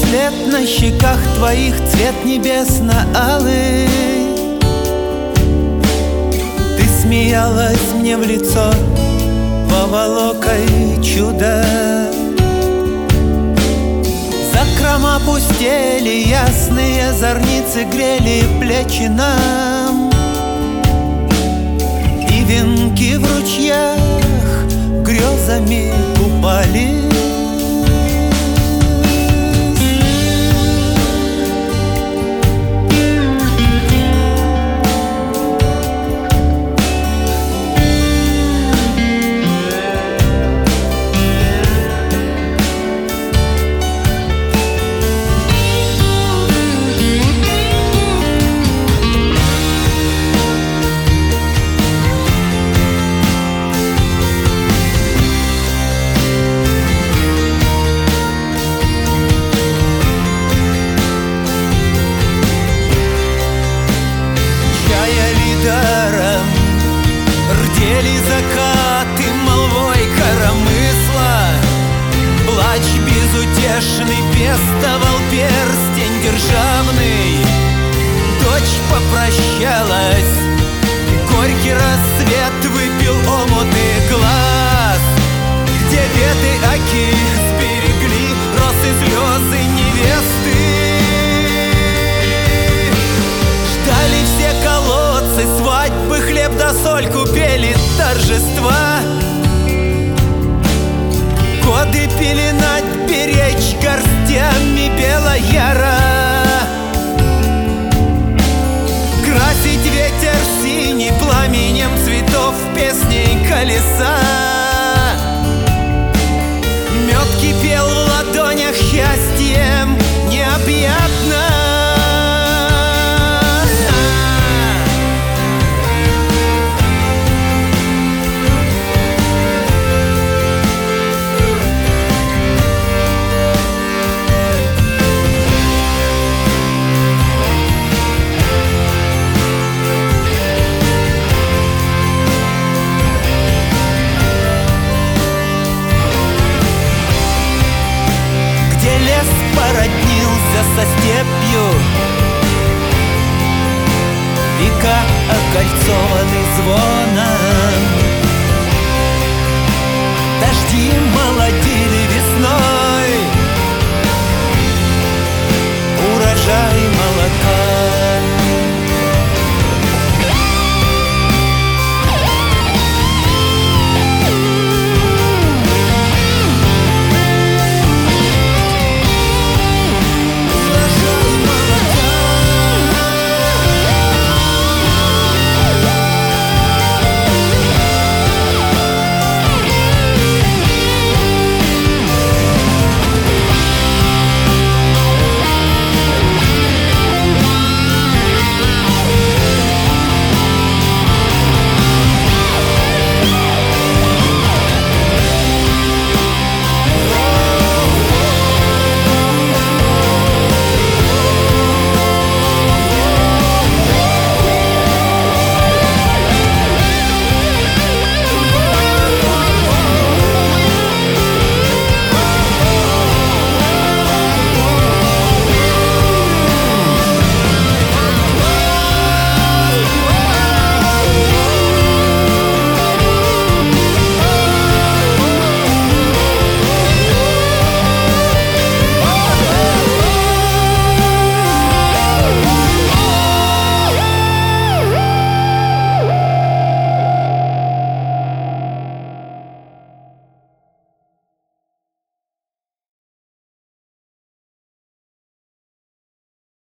след на щеках твоих, цвет небесно-алый. Ты смеялась мне в лицо поволокой чуда. Закрома пустели, ясные зорницы грели плечи нам, и венки в ручьях грезами купались. Рдели закаты молвой коромысла, плач безутешный пестовал перстень державный. Дочь попрощалась, горький рассвет выпил омуты глаз, где беды оки сберегли росы слезы невесты. Ждали все колодцы, свадьбы, хлеб да соль, купели торжества. Годы пеленать, беречь горстями белояра, красить ветер синий пламенем цветов песней колеса. Мед кипел в ладонях счастьем необъятно. Породнился со степью, века окольцованный звоном.